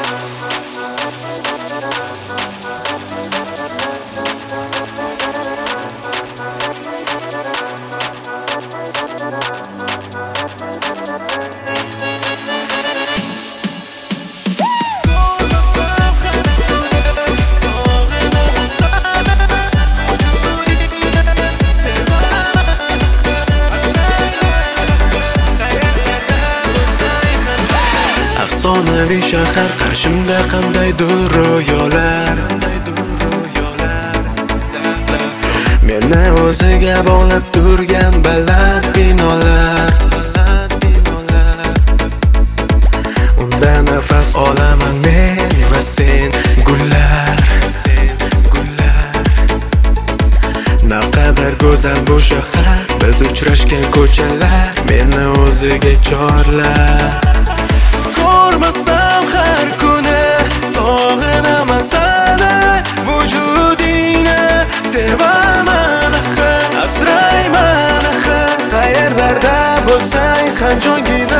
Afsonaviy shahar qarshimda qandaydir ro'yolar, meni o'ziga bog'lab turgan baland binolar. Unda nafas olaman men va sen, gullar. Naqadar go'zal bu shahar, biz uchrashgan ko'chalar meni o'ziga chorlar. Ko'rmasam har kuni sog'inaman seni, vujudingni sevaman axir, asrayman axir, qayerlarda bo'lsang ham jongina.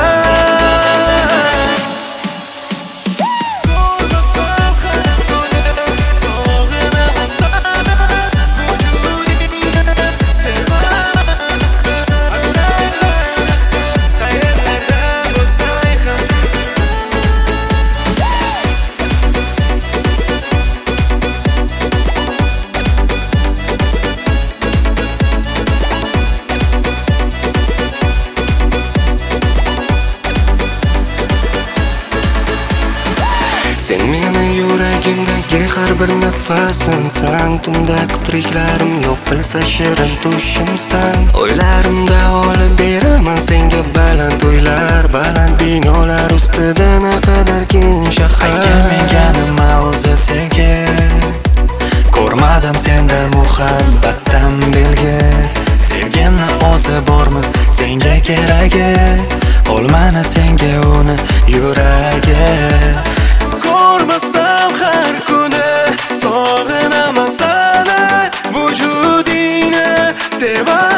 Sen meni yuragimdagi har bir nafasimsan, tunda kipriklarim yo'q bilsa shirin tushimsan. O'ylarimda olib beraman senga baland uylar, baland binolar ustida naqadar keng shahar. Aytgan menga nima o'zi sevgi, ko'rmadim senda muhabbatdan belgi. Sevgimni o'zi bormi senga keragi, olmani senga uni yuragi. Ko'rmasam har kuni sog'inaman seni, vujudingni sevaman.